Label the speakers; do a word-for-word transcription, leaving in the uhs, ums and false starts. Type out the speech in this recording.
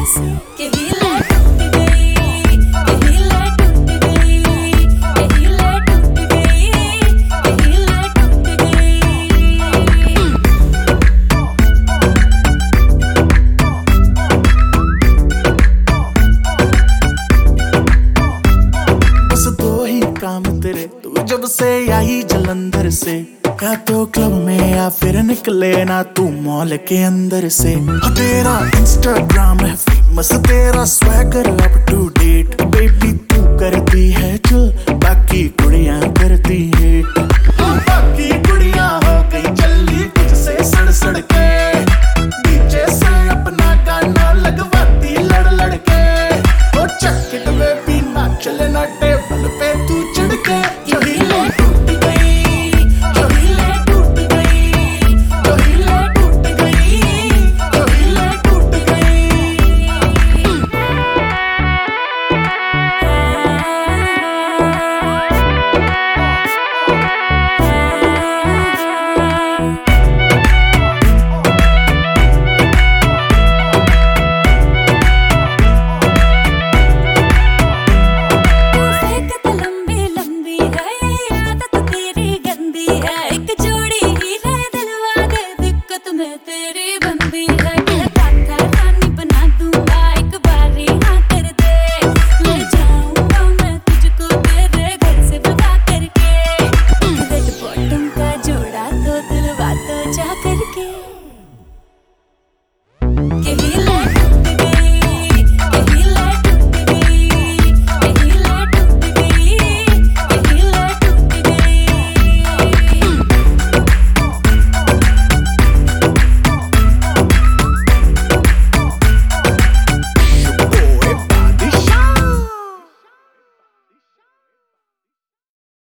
Speaker 1: ऐसे कि हीले टूट गई, कि हीले टूट गई, कि हीले टूट गई, कि हीले टूट गई।
Speaker 2: बस दो ही काम तेरे, तू जब से आई जलंधर से, या तो क्लब में या फिर निकले ना तू मॉल के अंदर से। हाँ तेरा इंस्टाग्राम है फेमस, तेरा swagger up to date, baby तू करती है जो बाकी कुड़ियां करती है। हाँ, बाकी कुड़ियां हो गई चली तुझसे सड़ सड़ के, डीजे से अपना गाना लगवाती लड़ लड़ के। ओ चक इट बेबी नाच ले ना टेबल पे तू चढ़ के। यो हीले टूट गई, यो हीले टूट गई, यो हीले टूट गई, यो हीले टूट गई।
Speaker 1: तू फेंकत लंबी लंबी है, ये आदत तेरी गंदी है। एक जोड़ी हीरे दिलवा दे, दिक्कत में तेरी बंदी है। कहता था रानी बना दूंगा, एक बारी हाँ कर दे, ले जाऊंगा मैं तुझको तेरे घर से भगा करके। रेड बॉटम का जोड़ा तो दिलवा दो जा करके।